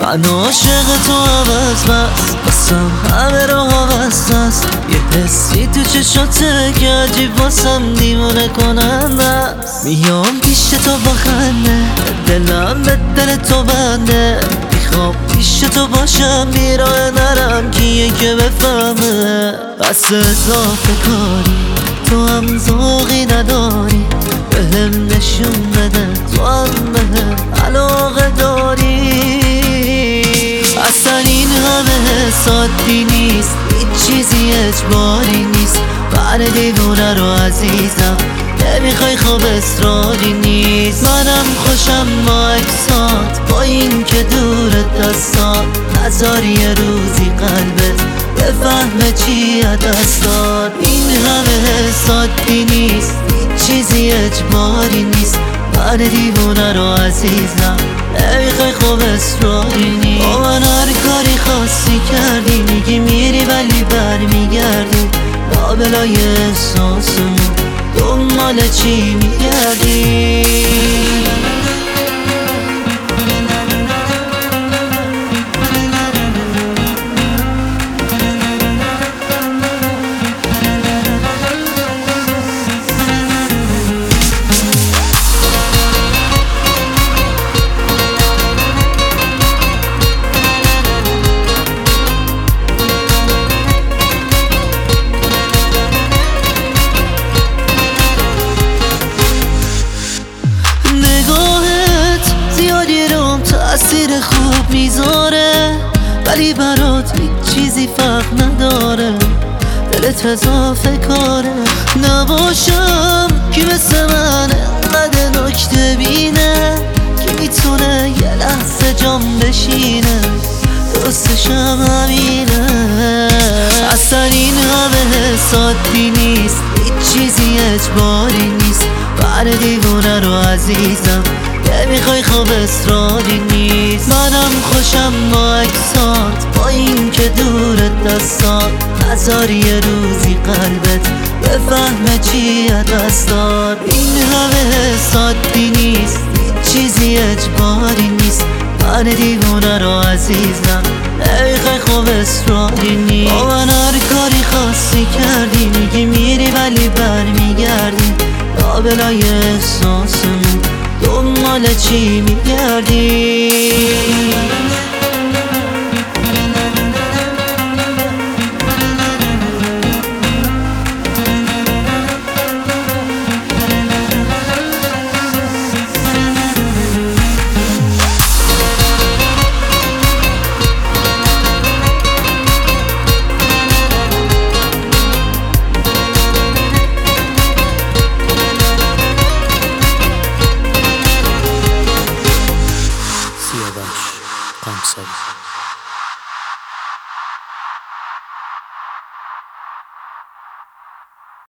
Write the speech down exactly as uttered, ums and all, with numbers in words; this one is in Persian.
من عاشق تو عوض بس بسم همه رو عوض است. یه حسی تو چشاته که عجیب واسم دیوونه کننده است. میام پیش تو با خنده، دلم به دل تو بنده. میخوام پیش تو باشم، بیراه نرم کیه که بفهمه. بس اضافه کاری تو هم ذوقی نداری، بهم نشون بده تو هم بهم علاقه داری. اصلا این همه حسادی نیست، هیچ چیزی اجباری نیست. بر دیوونه رو عزیزم نمیخوای خوب اصراری نیست. منم خوشم با اکسات، با این که دورت دستات نذاری یه روزی قلبت بفهمه چی دست داد. این همه حسادی نیست، هیچ چیزی اجباری نیست. من دیوونه رو عزیزم نمیخوای خوب اصراری نیست. با من هر کاری خاصی کردی، میگی میری ولی برمیگردی. لابلای احساسمون دنبال چی میگردی؟ تأثیر خوب میذاره ولی برات هیچ چیزی فرق نداره. دلت اضافه کاره نباشم که مثل من انقدر نکته بینه که میتونه یه لحظه جام بشینه. دوستشم همینه. اصلا این همه حسادی نیست، هیچ چیزی اجباری نیست. بر دیوونه رو عزیزم نمیخوای خوب اصراری نیست. منم خوشم با اکسات، با این که دورت دستات نذاری یه روزی قلبت بفهمه چی دست داد. این همه حسادی نیست، هیچ چیزی اجباری نیست. من دیوونه رو عزیزم نمیخوای خوب اصراری نیست. با من هر کاری خاصی کردی، میگی میری ولی برمیگردی. لابلای احساسمون دنبال چی میگردی؟ Siyabaş Kamsari.